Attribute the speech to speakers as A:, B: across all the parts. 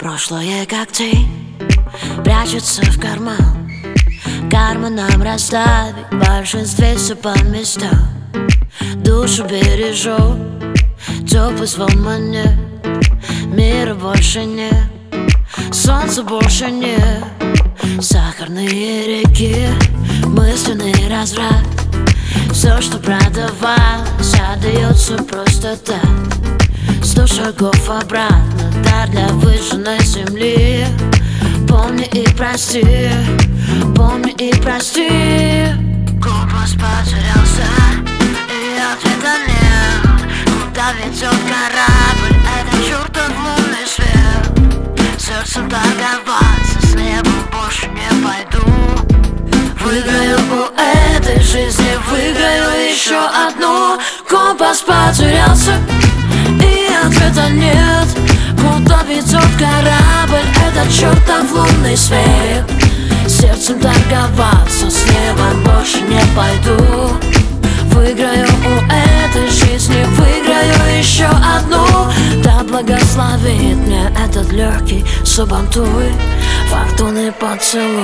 A: Прошлое как тень прячется в карман. Карманом расставить в большинстве все по местам. Душу бережу, теплый звон монет. Мира больше нет, солнца больше нет. Сахарные реки, мысленный разврат. Все, что продавалось, отдается просто так. 100 шагов обратно, дар для выжженной земли. Помни и прости, помни и прости. Компас потерялся, и ответа нет. Куда ведет корабль, это чертов лунный свет. Сердцем торговаться с небом больше не пойду. Выиграю у этой жизни, выиграю еще одну. Компас потерялся, и ответа нет. Куда ведет корабль, этот чертов лунный свет. Сердцем торговаться с небом больше не пойду. Выиграю у этой жизни, выиграю еще одну. Да благословит мне этот легкий сабантуй, фортуны поцелуй.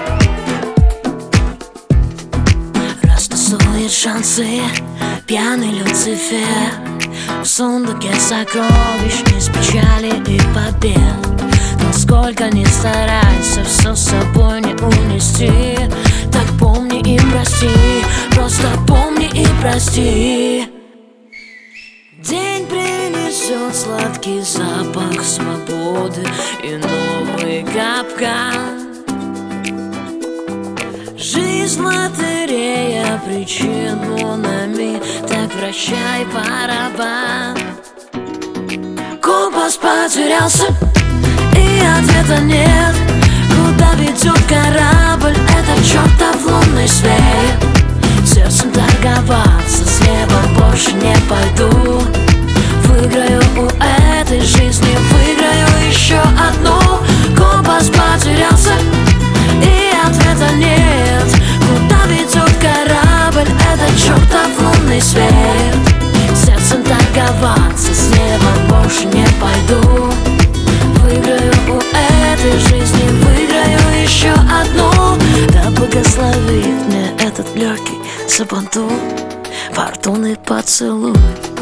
A: Растасует шансы пьяный Люцифер в сундуке сокровищ из печали и побед. Но сколько ни старайся, все с собой не унести. Так помни и прости, просто помни и прости. День принесет сладкий запах свободы и новый капкан. Жизнь лотерея причин монами, так вращай барабан. Компас потерялся, и ответа нет. Куда ведет корабль, этот чертов лунный свет. Сердцем торговаться с небом больше не пойду. Выиграю у этой жизни, выиграю еще одну. Компас потерялся, и ответа нет. Куда ведет корабль, этот чертов лунный свет. Сердцем торговаться с небом больше не пойду. Выиграю у этой жизни, выиграю еще одну. Да благословит мне этот легкий сабантуй, фортуны поцелуй.